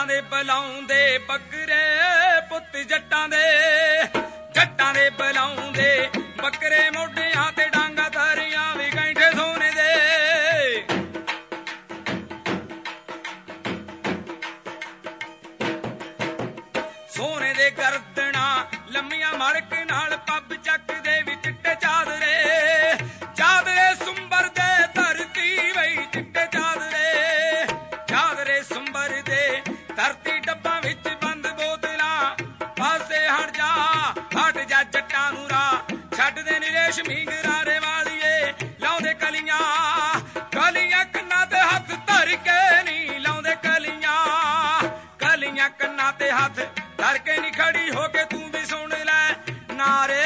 ਜੱਟਾਂ ਦੇ ਬੁਲਾਉਂਦੇ ਬੱਕਰੇ ਪੁੱਤ ਜੱਟਾਂ ਦੇ ਬੁਲਾਉਂਦੇ ਬੱਕਰੇ ਮੋਢਿਆਂ ਤੇ ਡਾਂਗਾ ਧਾਰੀਆਂ ਵੀ ਕੈਂਠੇ ਸੋਨੇ ਦੇ ਸੋਨੇ ਦੇ ਗਰਦਨਾਂ ਲੰਮੀਆਂ ਮੜਕ ਨਾਲ ਪੱਬ ਚੱਕਦੇ ਵੀ ਚਿੱਟੇ ਚਾਦਰੇ ਸੁੰਬਰ ਦੇ ਧਰਤੀ ਵਈ ਚਿੱਟੇ ਚਾਦਰੇ ਸੁੰਬਰ ਦੇ ਧਰਤੀ ਡੱਬਾਂ ਵਿੱਚ ਬੰਦ ਬੋਤਲਾਂ ਪਾਸੇ ਹਟ ਜਾ ਜੱਟਾਂ ਨੂੰ ਰਾਹ ਛੱਡਦੇ ਨੀ ਰੇਸ਼ਮੀ ਗਰਾਰੇ ਵਾਲੀਏ ਲਾਉਂਦੇ ਕਲੀਆਂ ਕੰਨਾਂ ਤੇ ਹੱਥ ਧਰ ਕੇ ਨੀ ਲਾਉਂਦੇ ਕਲੀਆਂ ਕੰਨਾਂ ਤੇ ਹੱਥ ਧਰ ਕੇ ਨੀ ਖੜੀ ਹੋ ਕੇ ਤੂੰ ਵੀ ਸੁਣ ਲੈ ਨਾਰੇ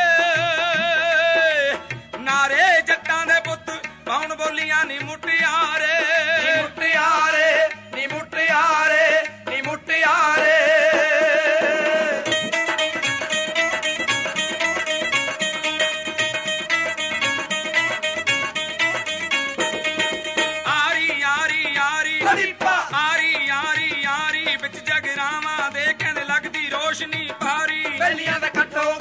ਜੱਟਾਂ ਦੇ ਪੁੱਤ ਪਾਉਣ ਬੋਲੀਆਂ ਨੀ ਮੁਟਿਆਰੇ ਆਰੀ ਵਿੱਚ ਜਗਰਾਵਾਂ ਦੇ ਕਹਿੰਦੇ ਲੱਗਦੀ ਰੋਸ਼ਨੀ ਪਾਰੀ ਪਹਿਲੀਆਂ ਦਾ ਇਕੱਠ ਹੋ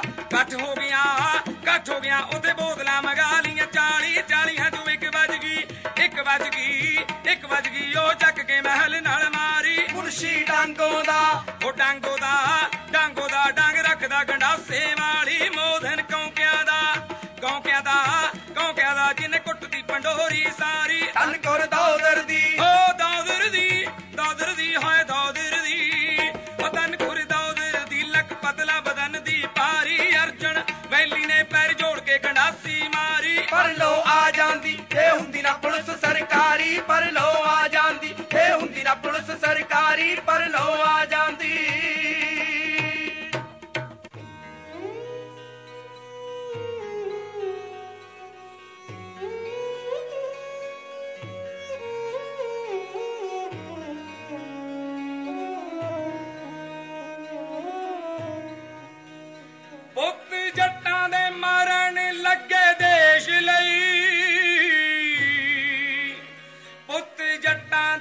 ਗਿਆ ਉਹਦੇ ਬੋਤਲਾਂ ਮੰਗਾ ਲੀਆਂ 40 ਤੂੰ ਇੱਕ ਵੱਜ ਗਈ ਉਹ ਚੱਕ ਕੇ ਮਹਿਲ ਨਾਲ ਮਾਰੀ ਮੁਰਸ਼ੀ ਡਾਂਗੋ ਦਾ ਡੰਗ ਰੱਖਦਾ ਗੰਡਾਸੇ ਵਾਲੀ ਮੋਦਨ ਕੌਂਕਿਆਂ ਦਾ ਜਿਹਨੇ ਕੁੱਟਦੀ ਪੰਡੋਰੀ ਸਾਰੀ ਤਨ ਕੋਰ ਦੋਦਰ ਦੀ ਹੋਏ ਦੋਦਰ ਦੀ ਉਹ ਤਨ ਕੋਰ ਦੋਦਰ ਦੀ ਲੱਕ ਪਤਲਾ ਬਦਨ ਦੀ ਭਾਰੀ ਅਰਜਨ ਵੈਲੀ ਨੇ ਪੈਰ ਜੋੜ ਕੇ ਗੰਡਾਸੀ ਮਾਰੀ ਪਰ ਲੋ ਆ ਜਾਂਦੀ ਇਹ ਹੁੰਦੀ ਨਾ ਪੁਲਿਸ ਸਰਕਾਰੀ ਪਰ ਲੋ ਆ ਜਾਂਦੀ ਇਹ ਹੁੰਦੀ ਨਾ ਪੁਲਿਸ ਸਰਕਾਰੀ ਪਰ ਲੋ ਆ ਜਾਂਦੀ ਪੁੱਤ ਜੱਟਾਂ ਦੇ ਮਾਰਨ ਲੱਗੇ ਦੇਸ਼ ਲਈ ਪੁੱਤ ਜੱਟਾਂ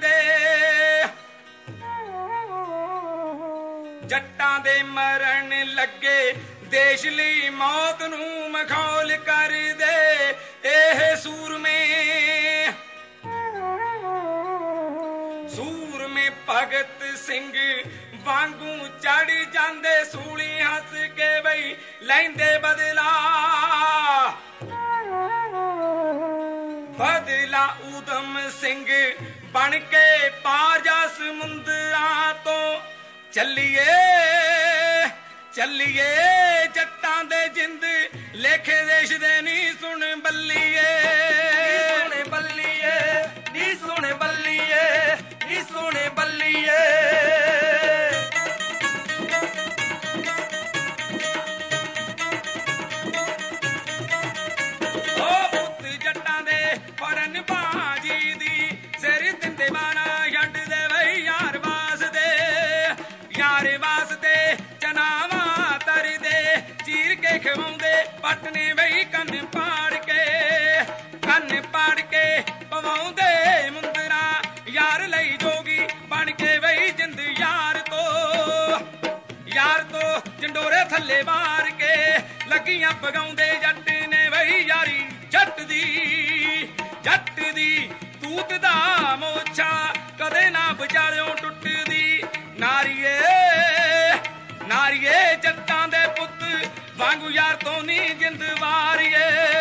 ਦੇ ਮਰਨ ਲੱਗੇ ਦੇਸ਼ ਲਈ ਮੌਤ ਨੂੰ ਮਖੌਲ ਕਰਦੇ ਇਹ ਸੂਰਮੇ ਭਗਤ ਸਿੰਘ ਵਾਂਗੂ ਚੜ ਜਾਂਦੇ ਸੂਲੀ ਹੱਸ ਕੇ ਬਈ ਲੈਂਦੇ ਬਦਲਾ ਊਧਮ ਸਿੰਘ ਬਣ ਕੇ ਪਾਰ ਜਾ ਸਮੁੰਦਰਾਂ ਤੋਂ ਚੱਲੀਏ ਜੱਟਾਂ ਦੇ ਜਿੰਦ ਲੇਖੇ ਦੇਸ਼ ਦੇ ਨੀ ਸੁਣ ਬੱਲੀਏ ਨੀ ਸੁਣ ਬੱਲੀਏ ਬਾਜੀ ਦੀ ਸਿਰ ਦਿੰਦੇ ਬਾਣਾ ਛੱਡਦੇ ਬਈ ਯਾਰ ਵਾਸਤੇ ਚਨਾਵਾ ਤਰਦੇ ਚੀਰ ਕੇ ਖਵਾਉਂਦੇ ਪਟਨੇ ਬਈ ਕੰਨ ਪਾੜ ਕੇ ਪਵਾਉਂਦੇ ਮੁੰਦਰਾ ਯਾਰ ਲਈ ਜੋਗੀ ਬਣ ਕੇ ਬਈ ਜਿੰਦ ਯਾਰ ਤੋਂ ਜੰਡੋਰੇ ਥੱਲੇ ਮਾਰ ਕੇ ਲੱਗੀਆਂ ਪਗਾਉਂਦੇ ਜੱਟ ਨੇ ਬਈ ਯਾਰੀ ਜੱਟ ਦੀ ਤੂਤ ਦਾ ਮੋਛਾ ਕਦੇ ਨਾ ਵਿਚਾਲਿਓਂ ਟੁੱਟਦੀ ਨਾਰੀਏ ਜੱਟਾਂ ਦੇ ਪੁੱਤ ਵਾਂਗੂ ਯਾਰ ਤੋਂ ਨੀ ਜਿੰਦ ਵਾਰੀਏ